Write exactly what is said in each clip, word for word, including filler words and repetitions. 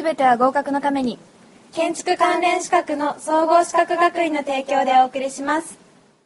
べては合格のために。 建築関連資格の総合資格学院の提供でお送りします。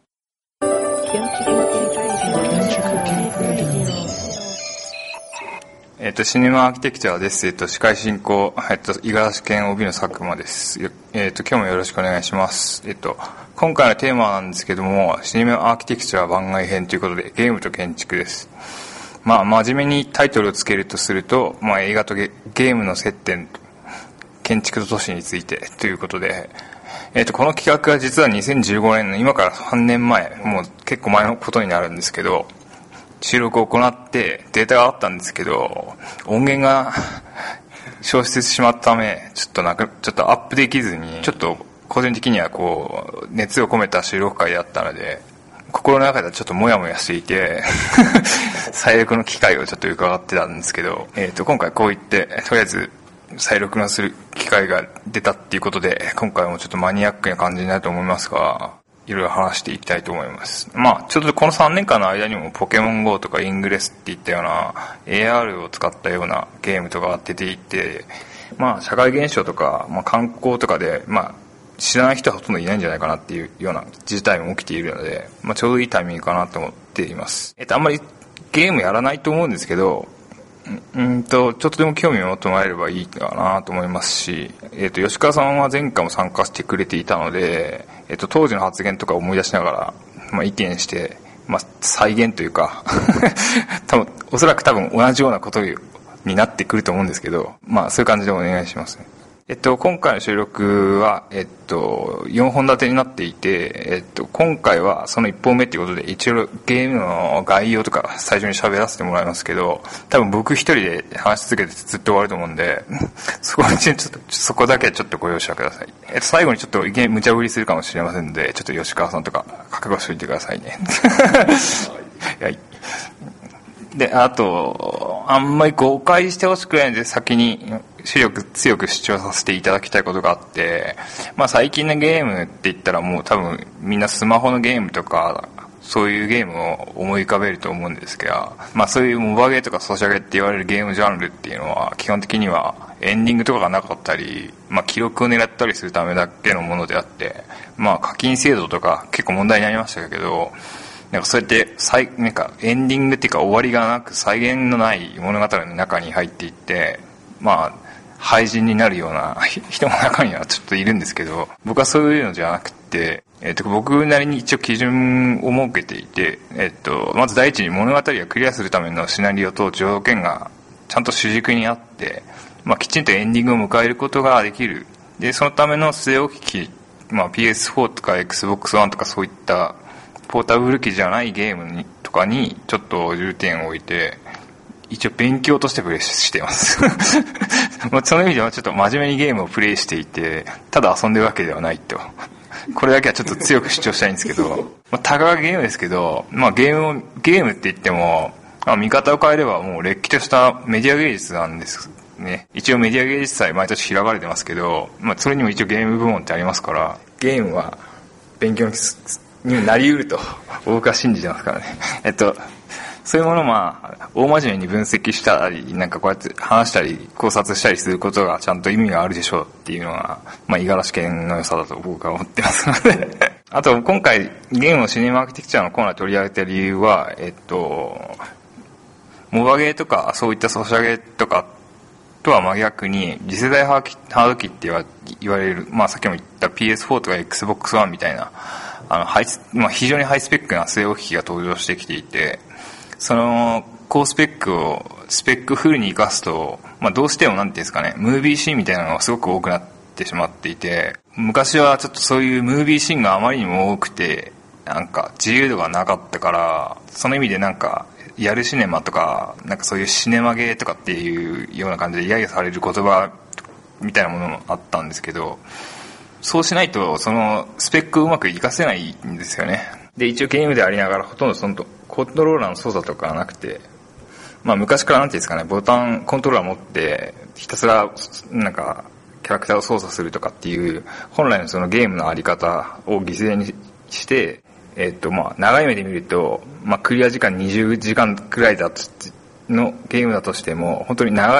えっと、シネマアーキテクチャです。えっと、司会進行、えっと、五十嵐県 オービー の佐久間です。えっと、今日もよろしくお願いします。えっと、今回のテーマなんですけども、シネマアーキテクチャ番外編ということで、ゲームと建築です。まあ、真面目にタイトルをつけるとすると、まあ、映画と ゲ, ゲームの接点、建築と都市についてということで、えっと、この企画は実はにせんじゅうごねんの今からさんねんまえ、もう結構前のことになるんですけど、収録を行ってデータがあったんですけど、音源が消失してしまったため、ちょっとなんかちょっとアップできずに、ちょっと個人的にはこう熱を込めた収録会だったので、心の中ではちょっとモヤモヤしていて再録の機会をちょっと伺ってたんですけど、えっと今回こう言ってとりあえず再録のする機会が出たっていうことで、今回もちょっとマニアックな感じになると思いますが、いろいろ話していきたいと思います。まあちょっとこのさんねんかんの間にもポケモン ゴー とかイングレスっていったような エーアール を使ったようなゲームとか出ていて、まあ社会現象とか、まあ、観光とかで、まあ知らない人はほとんどいないんじゃないかなっていうような事態も起きているので、まあちょうどいいタイミングかなと思っています。えっとあんまりゲームやらないと思うんですけど、うんとちょっとでも興味を持ってもらえればいいかなと思いますし、えっと吉川さんは前回も参加してくれていたので、えっと当時の発言とか思い出しながら、まあ、意見して、まあ、再現というか多分おそらく多分同じようなことになってくると思うんですけど、まあそういう感じでお願いしますね。えっと、今回の収録は、えっと、よんほん立てになっていて、えっと、今回はそのいっぽんめっていうことで、一応ゲームの概要とか最初に喋らせてもらいますけど、多分僕一人で話し続けてずっと終わると思うんで、そこにちょっと、そこだけちょっとご容赦ください。えっと、最後にちょっと無茶ぶりするかもしれませんので、ちょっと吉川さんとか覚悟しておいてくださいね。はい。で、あと、あんまり誤解してほしくないので、先に強く強く主張させていただきたいことがあって、まあ最近のゲームって言ったらもう多分みんなスマホのゲームとか、そういうゲームを思い浮かべると思うんですけど、まあそういうモバゲーとかソシャゲって言われるゲームジャンルっていうのは、基本的にはエンディングとかがなかったり、まあ記録を狙ったりするためだけのものであって、まあ課金制度とか結構問題になりましたけど、なんかそうやって再なんかエンディングっていうか終わりがなく再現のない物語の中に入っていって、まあ廃人になるような人も中にはちょっといるんですけど、僕はそういうのじゃなくて、えっと僕なりに一応基準を設けていて、えっとまず第一に物語をクリアするためのシナリオと条件がちゃんと主軸にあって、まあきちんとエンディングを迎えることができる。でそのための据え置き機、まあ ピーエスフォー とか エックスボックスワン とかそういったポータブル機じゃないゲームにとかにちょっと重点を置いて、一応勉強としてプレイしていますまあその意味ではちょっと真面目にゲームをプレイしていて、ただ遊んでるわけではないと、これだけはちょっと強く主張したいんですけど、まあ、たかがゲームですけど、まあ、ゲームをゲームって言っても、まあ、見方を変えればもうれっきとしたメディア芸術なんですね。一応メディア芸術祭毎年開かれてますけど、まあ、それにも一応ゲーム部門ってありますから、ゲームは勉強になり得ると僕は信じてますからね。えっとそういうものをまあ大真面目に分析したり、なんかこうやって話したり考察したりすることがちゃんと意味があるでしょうっていうのが、まあ五十嵐県の良さだと僕は思ってますのであと今回ゲームのシネマアーキテクチャのコーナー取り上げた理由は、えっとモバゲーとかそういったソシャゲとかとは真逆に次世代ハード機って言われる、まあさっきも言った ピーエスフォー とか エックスボックスワン みたいな、あのハイス、まあ、非常にハイスペックな据え置き機が登場してきていて、その高スペックをスペックフルに活かすと、まあ、どうしてもなんていうんですかね、ムービーシーンみたいなのがすごく多くなってしまっていて、昔はちょっとそういうムービーシーンがあまりにも多くて、なんか自由度がなかったから、その意味でなんかやるシネマとか、なんかそういうシネマゲーとかっていうような感じで揶揄される言葉みたいなものもあったんですけど、そうしないとそのスペックをうまく活かせないんですよね。で一応ゲームでありながらほとんどそのコントローラーの操作とかはなくて、まあ昔からなんていうんですかね、ボタンコントローラー持ってひたすらなんかキャラクターを操作するとかっていう本来のそのゲームのあり方を犠牲にして、えっとまあ長い目で見ると、まあクリア時間にじゅうじかんくらいだとのゲームだとしても本当に長い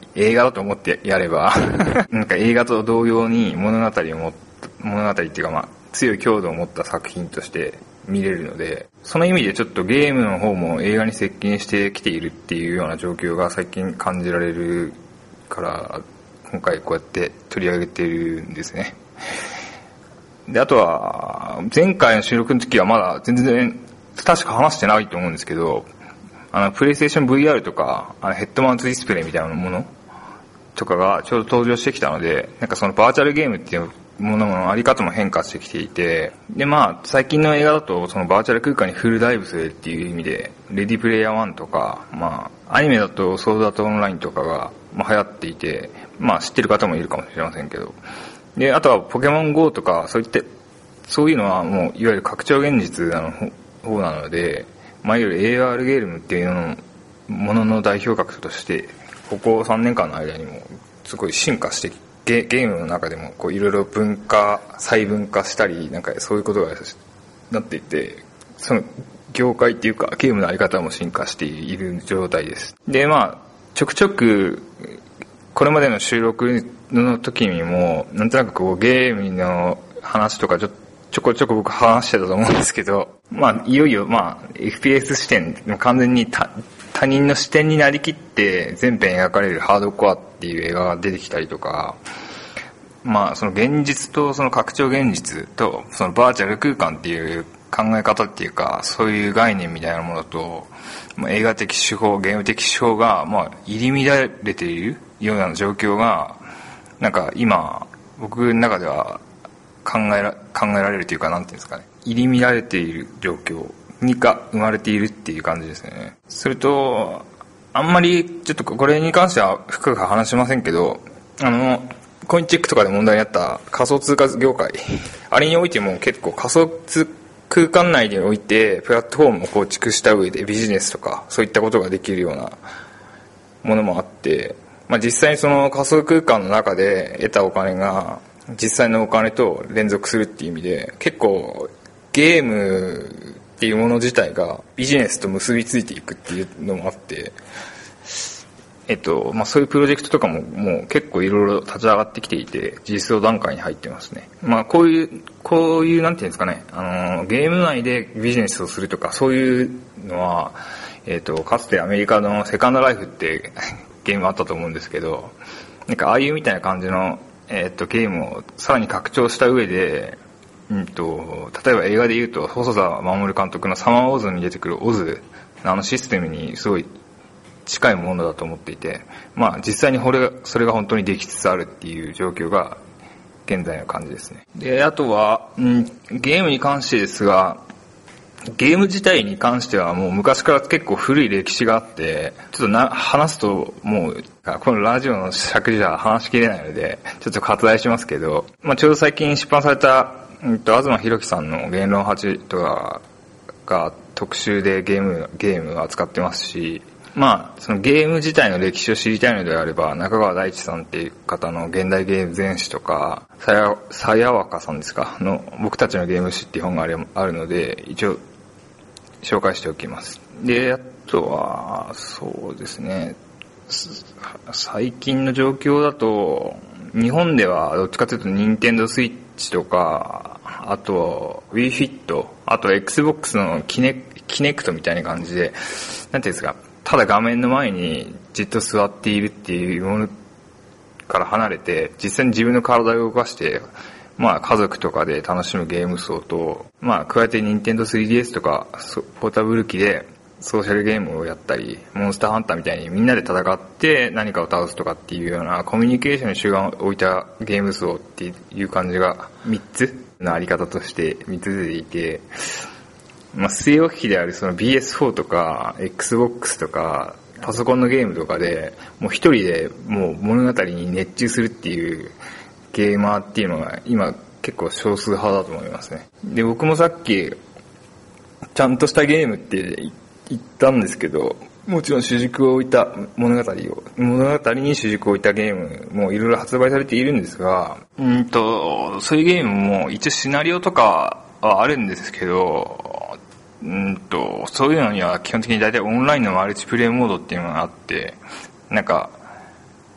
映画だと思ってやればなんか映画と同様に物語をも物語っていうかまあ強い強度を持った作品として見れるので、その意味でちょっとゲームの方も映画に接近してきているっていうような状況が最近感じられるから、今回こうやって取り上げているんですね。で、あとは前回の収録の時はまだ全然確か話してないと思うんですけど、あのプレイステーション ブイアール とかあのヘッドマウントディスプレイみたいなものとかがちょうど登場してきたので、なんかそのバーチャルゲームっていうもののあり方も変化してきていて、でまあ最近の映画だとそのバーチャル空間にフルダイブするっていう意味でレディプレイヤーワンとか、まあアニメだとソードアートオンラインとかがまあ流行っていて、まあ知ってる方もいるかもしれませんけど、であとはポケモン ゴー とかそういってそういうのはもういわゆる拡張現実の方なので、まあいわゆる エーアール ゲームっていうのものの代表格としてここさんねんかんの間にもすごい進化してゲ, ゲームの中でもこういろいろ分化細分化したりなんかそういうことがなっていて、その業界っていうかゲームのあり方も進化している状態です。でまあちょくちょくこれまでの収録の時にもなんとなくこうゲームの話とかちょちょこちょこ僕話してたと思うんですけど、まあいよいよまあ エフピーエス 視点完全に他他人の視点になりきって全編描かれるハードコアっていう映画が出てきたりとか、まあその現実とその拡張現実とそのバーチャル空間っていう考え方っていうかそういう概念みたいなものと、まあ、映画的手法ゲーム的手法がまあ入り乱れているような状況がなんか今僕の中では考えら考えられるというかなんていうんですかね、入り乱れている状況にが生まれているっていう感じですね。それとあんまりちょっとこれに関しては深く話しませんけど、あのコインチェックとかで問題になった仮想通貨業界あれにおいても結構仮想通空間内においてプラットフォームを構築した上でビジネスとかそういったことができるようなものもあって、まあ、実際にその仮想空間の中で得たお金が実際のお金と連続するっていう意味で結構ゲームっていうもの自体がビジネスと結びついていくっていうのもあって、えっとまあ、そういうプロジェクトとかももう結構いろいろ立ち上がってきていて実装段階に入ってますね。まあこういうこういうなんていうんですかね、あのゲーム内でビジネスをするとかそういうのは、えっとかつてアメリカのセカンドライフってゲームあったと思うんですけど、なんかああいうみたいな感じのえっとゲームをさらに拡張した上で、うんと例えば映画で言うと細田守監督のサマーウォーズに出てくるオズのあのシステムにすごい近いものだと思っていて、まあ実際にこれそれが本当にできつつあるっていう状況が現在の感じですね。であとは、うん、ゲームに関してですが、ゲーム自体に関してはもう昔から結構古い歴史があって、ちょっとな話すともうこのラジオの尺じゃ話しきれないのでちょっと割愛しますけど、まあ、ちょうど最近出版された、うん、と東博樹さんの言論はちとかが特集でゲームゲームを扱ってますし、まあそのゲーム自体の歴史を知りたいのであれば中川大地さんっていう方の現代ゲーム全史とかさやさやわかさんですかの僕たちのゲーム史っていう本があるあるので一応紹介しておきます。であとはそうですね、最近の状況だと日本ではどっちかというと任天堂スイッチとかあと Wii Fit あと Xbox のキネキネクトみたいな感じでなんていうんですか、ただ画面の前にじっと座っているっていうものから離れて実際に自分の体を動かしてまあ家族とかで楽しむゲーム層と、まあ加えて ニンテンドースリーディーエス とかポータブル機でソーシャルゲームをやったりモンスターハンターみたいにみんなで戦って何かを倒すとかっていうようなコミュニケーションに主眼を置いたゲーム層っていう感じがみっつのあり方としてみっつ出ていて、まあ据え置き機であるその ビーエスフォー とか Xbox とかパソコンのゲームとかでもう一人でもう物語に熱中するっていうゲーマーっていうのが今結構少数派だと思いますね。で僕もさっきちゃんとしたゲームって言ったんですけど、もちろん主軸を置いた物語を物語に主軸を置いたゲームもいろいろ発売されているんですが、うんとそういうゲームも一応シナリオとかはあるんですけど、うんとそういうのには基本的に大体オンラインのマルチプレイモードっていうのがあって、なんか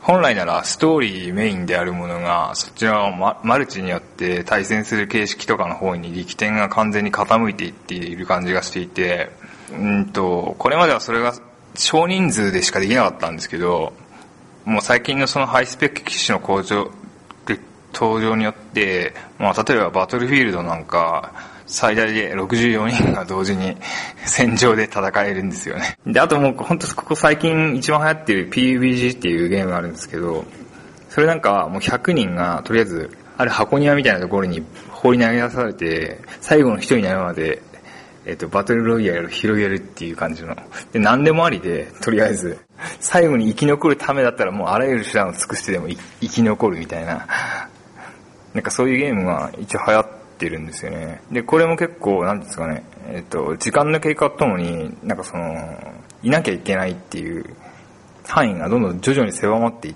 本来ならストーリーメインであるものがそっちのマルチによって対戦する形式とかの方に力点が完全に傾いていっている感じがしていて、うんとこれまではそれが少人数でしかできなかったんですけど、もう最近のそのハイスペック機種の向上登場によって、まあ、例えばバトルフィールドなんか最大でろくじゅうよにんが同時に戦場で戦えるんですよね。で、あともう本当ここ最近一番流行ってる ピーユービージー っていうゲームがあるんですけど、それなんかもうひゃくにんがとりあえずある箱庭みたいなところに放り投げ出されて、最後の一人になるまでえっとバトルロイヤルを広げるっていう感じので、何でもありで、とりあえず最後に生き残るためだったらもうあらゆる手段を尽くしてでも生き残るみたいな、なんかそういうゲームが一応流行ってるんですよね。で、これも結構なんですかね、えっと時間の経過とともになんかそのいなきゃいけないっていう範囲がどんどん徐々に狭まっていって、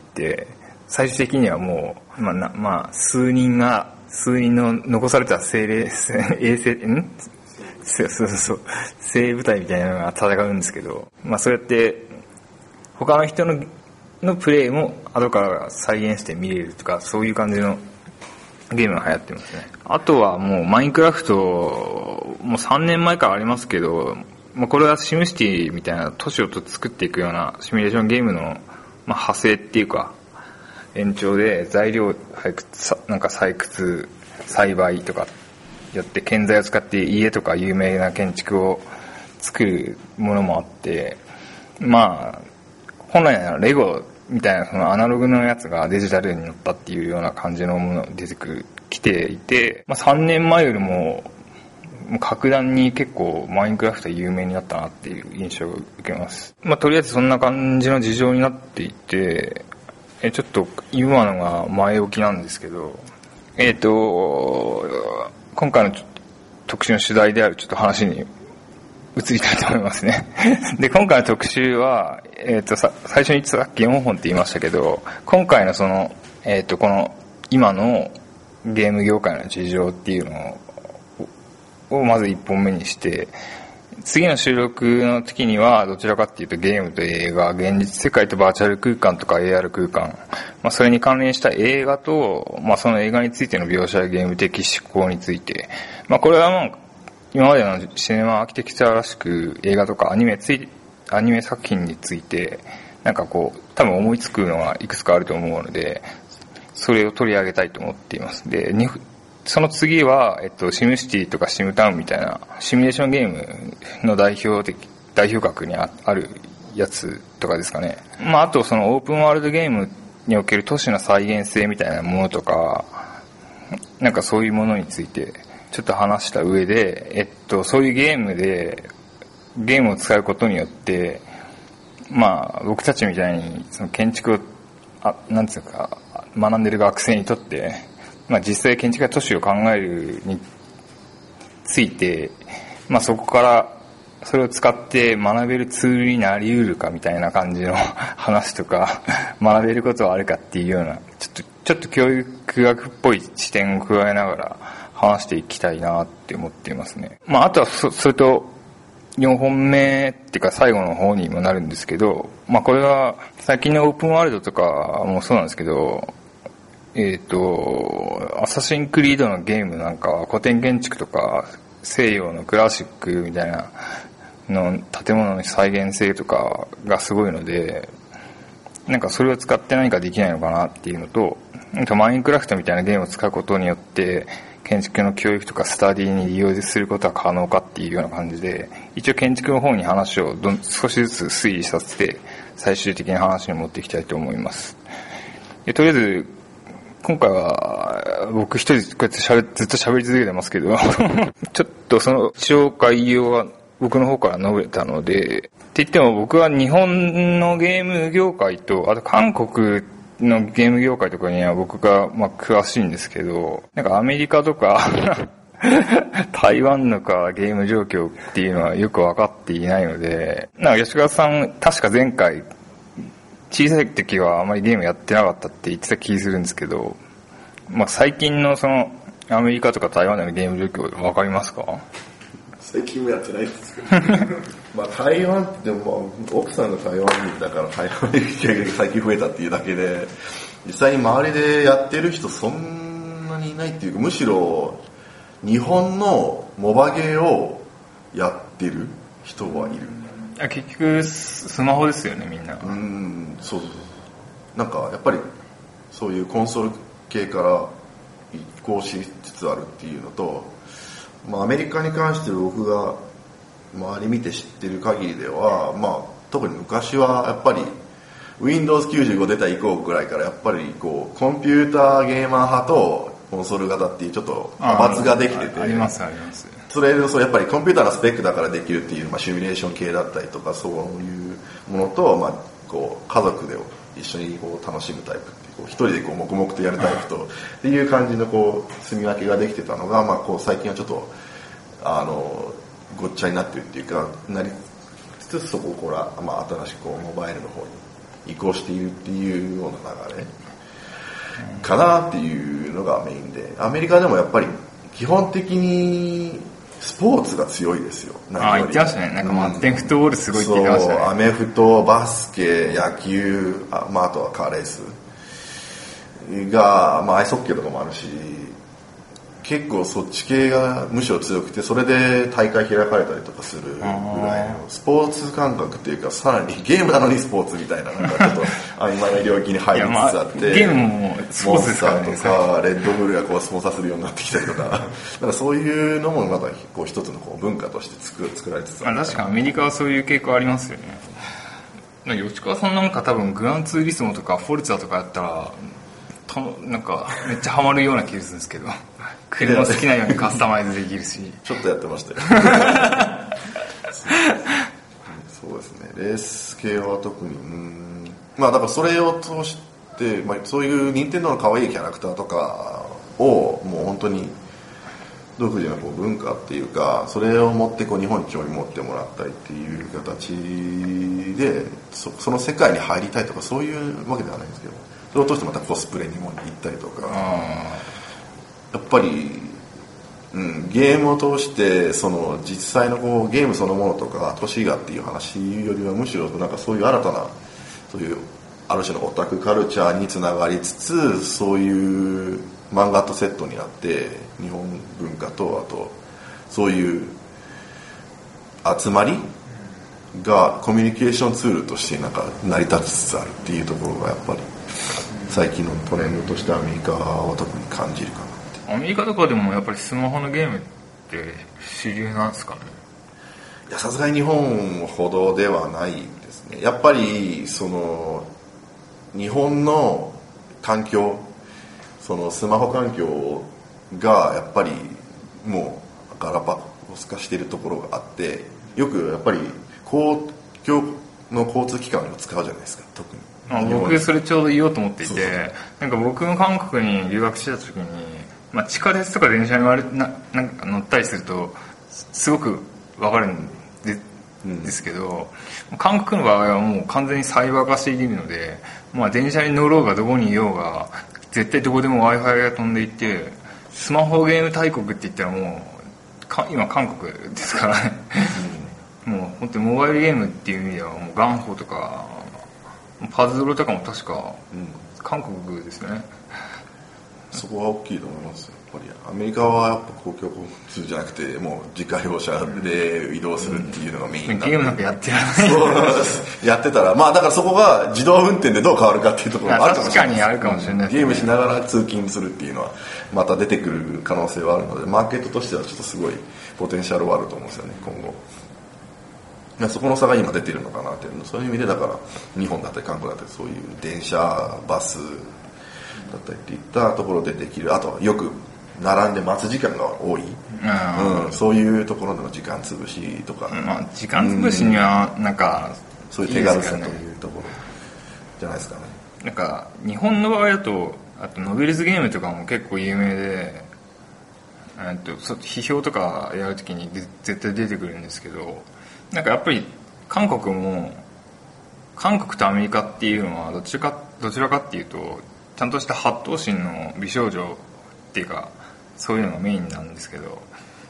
最終的にはもうまあなまあ数人が数人の残された精霊衛星んそうそうそう精鋭部隊みたいなのが戦うんですけど、まあそうやって他の人ののプレイも後から再現して見れるとか、そういう感じのゲームが流行ってますね。あとはもうマインクラフトもうさんねんまえからありますけど、まあ、これはシムシティみたいな都市を作っていくようなシミュレーションゲームの、まあ、派生っていうか延長で材料採掘なんか採掘栽培とかやって建材を使って家とか有名な建築を作るものもあって、まあ本来ならレゴみたいなそのアナログのやつがデジタルに乗ったっていうような感じのものが出てくる来ていて、まあ、さんねんまえよりももう格段に結構マインクラフト有名になったなっていう印象を受けます。まあとりあえずそんな感じの事情になっていて、えちょっと今のが前置きなんですけど、えっと今回の特集の主題であるちょっと話に移りたいと思いますね。で、今回の特集は、えっと、さ、最初にさっきよんほんって言いましたけど、今回のその、えっと、この、今のゲーム業界の事情っていうのを、をまずいっぽんめにして、次の収録の時には、どちらかっていうとゲームと映画、現実世界とバーチャル空間とか エーアール 空間、まあ、それに関連した映画と、まあ、その映画についての描写やゲーム的思考について、まあ、これはもう、今までのシネマアーキテクチャらしく映画とかアニメついアニメ作品についてなんかこう多分思いつくのがいくつかあると思うので、それを取り上げたいと思っています。で、その次は、えっと、シムシティとかシムタウンみたいなシミュレーションゲームの代表的代表格に あ, あるやつとかですかね。まああとそのオープンワールドゲームにおける都市の再現性みたいなものとか、なんかそういうものについてちょっと話した上で、えっと、そういうゲームで、ゲームを使うことによって、まあ、僕たちみたいに、その建築を、あ、なんつうか、学んでる学生にとって、まあ実際建築や都市を考えるについて、まあそこから、それを使って学べるツールになり得るかみたいな感じの話とか、学べることはあるかっていうような、ちょっと、ちょっと教育学っぽい視点を加えながら、話していきたいなって思っていますね。まああとはそ、それとよんほんめっていうか最後の方にもなるんですけど、まあこれは最近のオープンワールドとかもそうなんですけど、えっと、アサシンクリードのゲームなんかは古典建築とか西洋のクラシックみたいなの建物の再現性とかがすごいので、なんかそれを使って何かできないのかなっていうのと、マインクラフトみたいなゲームを使うことによって建築の教育とかスタディに利用することは可能かっていうような感じで、一応建築の方に話をどん少しずつ推移させて最終的な話に持っていきたいと思います。でとりあえず今回は僕一人こうやってしゃべずっと喋り続けてますけどちょっとその一応概要は僕の方から述べたので、って言っても僕は日本のゲーム業界とあと韓国のゲーム業界とかには僕がまあ詳しいんですけど、なんかアメリカとか台湾のかゲーム状況っていうのはよく分かっていないので、なんか吉川さん確か前回小さい時はあまりゲームやってなかったって言ってた気するんですけど、まあ最近のそのアメリカとか台湾でのゲーム状況分かりますか？ 最近もやってないですけどまあ台湾ってでも奥さんが台湾人だから台湾に行く機会が最近増えたっていうだけで、実際に周りでやってる人そんなにいないっていうか、むしろ日本のモバゲーをやってる人はいる。 結局スマホですよね、みんな。 うん、そうそうそう。なんかやっぱりそういうコンソール系から移行しつつあるっていうのと、まあ、アメリカに関して僕が周り見て知ってる限りでは、まあ、特に昔はやっぱり ウィンドウズきゅうじゅうご 出た以降ぐらいからやっぱりこうコンピューターゲーマー派とコンソール型っていうちょっと派閥ができてて、 ありますあります。 それをそうやっぱりコンピューターのスペックだからできるっていう、まあ、シミュレーション系だったりとかそういうものと、まあ、こう家族で一緒にこう楽しむタイプっていう、こう一人でこう黙々とやるタイプとっていう感じのこう住み分けができてたのが、まあ、こう最近はちょっとあのごっちゃになってるっていうかなりつつ、そこから、まあ、新しくこうモバイルの方に移行しているっていうような流れかなっていうのがメインで、アメリカでもやっぱり基本的にスポーツが強いですよ。 ああ、言ってましたね。なんかマッテンフットボールすごいって言ってましたね。 そう、アメフト、バスケ、野球、あ、まあ、あとはカーレースが、まあ、アイスホッケーとかもあるし、結構そっち系がむしろ強くて、それで大会開かれたりとかするぐらいのスポーツ感覚っていうか、さらにゲームなのにスポーツみたいな、なんかちょっと曖昧な領域に入りつつあって、 まあ、ゲームもスポーツですからね。 モンスターとかレッドブルがこうスポンサーするようになってきたりとか、だからそういうのもまたこう一つのこう文化として作作られつつある。 まあ、確かにアメリカはそういう傾向ありますよね。吉川さんなんか多分グランツーリスモとかフォルツァとかやったらとなんかめっちゃハマるような気がするんですけど、車好きなようにカスタマイズできるしちょっとやってましたよそうですね、レース系は特に、うん、まあだからそれを通して、まあ、そういう任天堂の可愛いキャラクターとかをもう本当に独自のこう文化っていうか、それを持ってこう日本に興味持ってもらったりっていう形で そ, その世界に入りたいとかそういうわけではないんですけど、それを通してまたコスプレにも行ったりとか、やっぱり、うん、ゲームを通してその実際のこうゲームそのものとか都市がっていう話よりはむしろなんかそういう新たなそういうある種のオタクカルチャーにつながりつつ、そういう漫画とセットになって日本文化とあとそういう集まりがコミュニケーションツールとしてなんか成り立ちつつあるっていうところがやっぱり最近のトレンドとしてアメリカは特に感じるかなって。 アメリカとかでもやっぱりスマホのゲームって主流なんですかね。 いや、さすがに日本ほどではないですね。やっぱりその日本の環境、そのスマホ環境がやっぱりもうガラパゴス化しているところがあって、よくやっぱり公共の交通機関を使うじゃないですか、特に。 あ、僕それちょうど言おうと思っていて、 そうそう、 なんか僕も韓国に留学してた時に、まあ、地下鉄とか電車に割れななんか乗ったりするとすごく分かるんで、うん、ですけど、韓国の場合はもう完全にサイバー化しているので、まあ、電車に乗ろうがどこにいようが絶対どこでも Wi-Fi が飛んでいて、スマホゲーム大国って言ったらもうか今韓国ですからね、うん、もう本当にモバイルゲームっていう意味ではもうガンホとかパズドラとかも確か韓国ですよね、 うん、そこは大きいと思います。やっぱりアメリカはやっぱ公共交通じゃなくてもう自家用車で移動するっていうのがメインなんで、 うん、ゲームなんかやってられないそうやってたら、まあだからそこが自動運転でどう変わるかっていうところもあるかもしれない。 確かにあるかもしれない、ね、 ゲームしながら通勤するっていうのはまた出てくる可能性はあるので、マーケットとしてはちょっとすごいポテンシャルはあると思うんですよね、今後。そこの差が今出てるのかなっていう、そういう意味でだから日本だったり韓国だったりそういう電車バスだったりっていったところでできる、あとはよく並んで待つ時間が多い、うんうん、そういうところでの時間つぶしとか、 まあ、時間つぶしにはなんか、 うん、そういう手軽さというところじゃないですかね。 なんか日本の場合だとあとノベルズゲームとかも結構有名で、えっと批評とかやるときに絶対出てくるんですけど、なんかやっぱり韓国も韓国とアメリカっていうのはどちらかどちらかっていうとちゃんとした八頭身の美少女っていうかそういうのがメインなんですけど、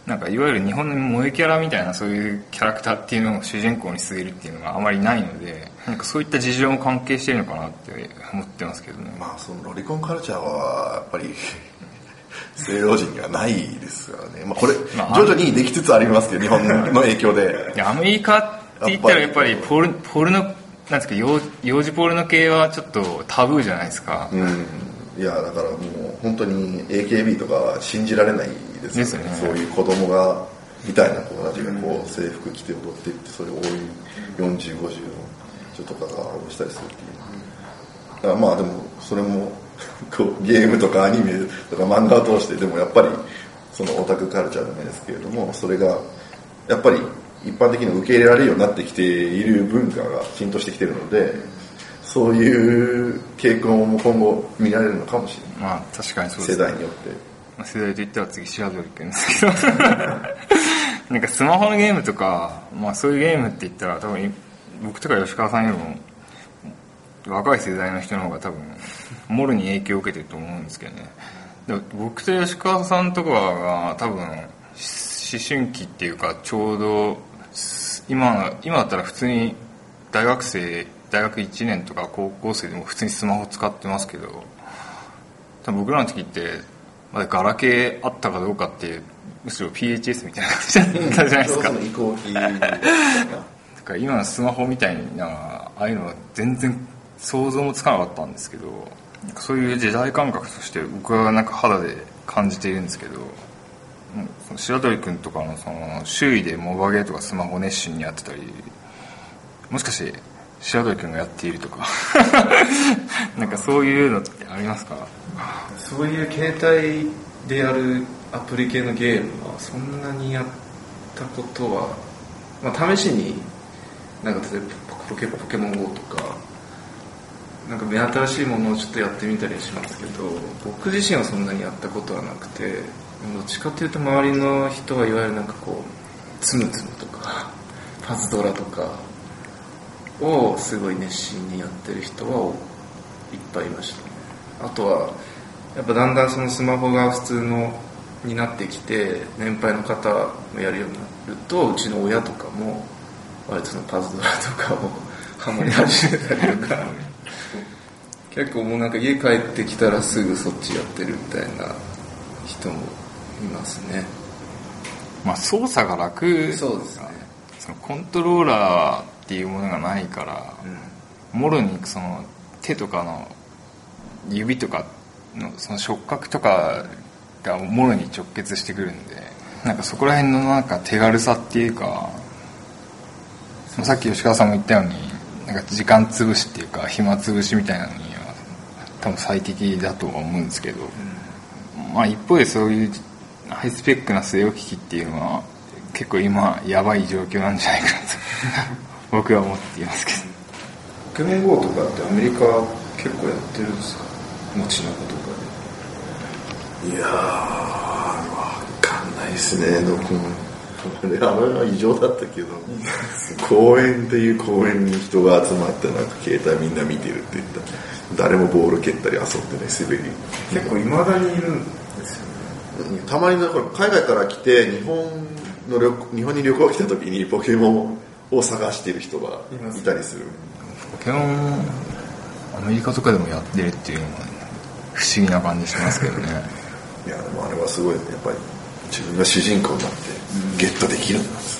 なんかいわゆる日本の萌えキャラみたいなそういうキャラクターっていうのを主人公に据えるっていうのがあまりないので、なんかそういった事情も関係してるのかなって思ってますけどね。 まあそのロリコンカルチャーはやっぱり西洋人にはないですからね、まあ、これ徐々にできつつありますけど日本の影響で。 いやアメリカって言ったらやっぱりポルポルノなんですか、幼幼児ポルノ系はちょっとタブーじゃないですか。 うん、いやだからもう本当に エーケービー とかは信じられないですよ ね, ですよね。そういう子供がみたいな子たちがこう制服着て踊っていってそれを多いよんじゅう、ごじゅうの人とかが応募したりするっていう。だからまあでもそれもこうゲームとかアニメとか漫画を通してでもやっぱりそのオタクカルチャーじゃないですけれども、それがやっぱり一般的に受け入れられるようになってきている文化が浸透してきているので、そういう傾向も今後見られるのかもしれない。 まあ確かにそうです、ね、 世代によって。 世代といったら次白鳥くんですけどなんかスマホのゲームとか、まあ、そういうゲームって言ったら多分僕とか吉川さんよりも若い世代の人の方が多分もろに影響を受けてると思うんですけどね。で僕と吉川さんとかが多分思春期っていうかちょうど 今, 今だったら普通に大学生大学いちねんとか高校生でも普通にスマホ使ってますけど、多分僕らの時ってまだガラケーあったかどうかっていうむしろ ピーエイチエス みたいな感じだったじゃないですか。 移行期だから今のスマホみたいなああいうのは全然想像もつかなかったんですけど、そういう時代感覚として僕はなんか肌で感じているんですけど、その白鳥くんとかのその周囲でモバゲーとかスマホ熱心にやってたり、もしかして白鳥くんがやっているとかなんかそういうのってありますか？ そういう携帯でやるアプリ系のゲームはそんなにやったことは、まあ、試しになんか例えばポケ、ポケモン ゴー とかなんか目新しいものをちょっとやってみたりしますけど、僕自身はそんなにやったことはなくて、どっちかっていうと周りの人はいわゆるなんかこうつむつむとかパズドラとかをすごい熱心にやってる人はいっぱいいましたね。あとはやっぱだんだんそのスマホが普通のになってきて年配の方がやるようになると、うちの親とかも割とそのパズドラとかをハマり始めたりとか結構もうなんか家帰ってきたらすぐそっちやってるみたいな人もいますね。 まあ操作が楽。 そうですね。 そのコントローラーっていうものがないから、うん、もろにその手とかの指とかのその触覚とかがもろに直結してくるんで、なんかそこら辺のなんか手軽さっていうか、さっき吉川さんも言ったようになんか時間潰しっていうか暇潰しみたいなのには多分最適だとは思うんですけど、うん、まあ一方でそういうハイスペックな据え置き機っていうのは結構今やばい状況なんじゃないかなと僕は思っていますけど。 ポケモン ゴー とかってアメリカ結構やってるんですか？街中とかで。いやー分かんないですね、どこも。あれは異常だったけど公園っていう公園に人が集まってなんか携帯みんな見てるって言ったら誰もボール蹴ったり遊んでね滑り結構いまだにいるんですよね。 たまにだから海外から来て日本の旅日本に旅行来た時にポケモンを探している人がいたりする。 ポケモンアメリカとかでもやってるっていうのは不思議な感じしますけどねいやでもあれはすごいやっぱり自分が主人公になってゲットできるんです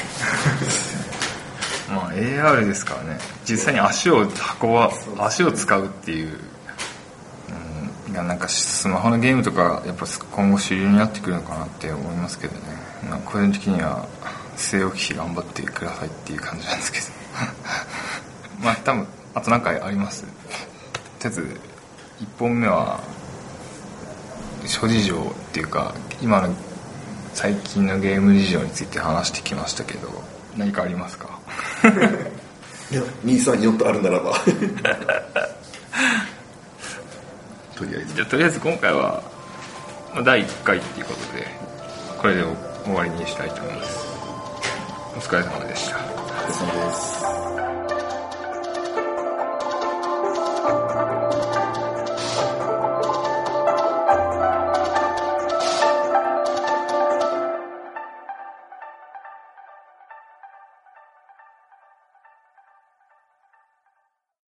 まあ エーアール ですからね、実際に足を運ば足を使うっていう、うん、いやなんかスマホのゲームとかやっぱ今後主流になってくるのかなって思いますけどね。まあ、個人的には据え置き機頑張ってくださいっていう感じなんですけどまあ多分あと何かあります？とりあえずいっぽんめは諸事情っていうか今の最近のゲーム事情について話してきましたけど、何かありますか？ いや兄さんによってあるならばとりあえずじゃあとりあえず今回はだいいっかいっていうことでこれで終わりにしたいと思います。お疲れ様でした。 お疲れ様です。